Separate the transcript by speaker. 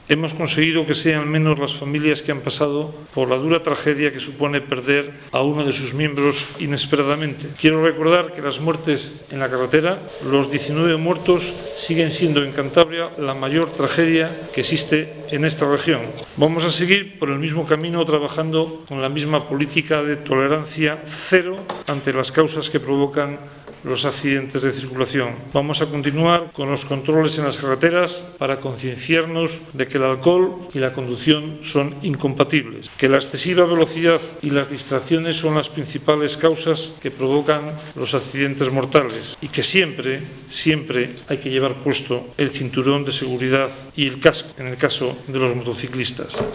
Speaker 1: hemos conseguido que sean menos las familias que han pasado por la dura tragedia que supone perder a uno de sus miembros inesperadamente. Quiero recordar que las muertes en la carretera, los 19 muertos, siguen siendo en Cantabria la mayor tragedia que existe en esta región. Vamos a seguir por el mismo camino trabajando con la misma política de tolerancia cero ante las causas que provocan los accidentes de circulación. Vamos a continuar con los controles en las carreteras para concienciarnos de que el alcohol y la conducción son incompatibles, que la excesiva velocidad y las distracciones son las principales causas que provocan los accidentes mortales y que siempre hay que llevar puesto el cinturón de seguridad y el casco en el caso de los motociclistas.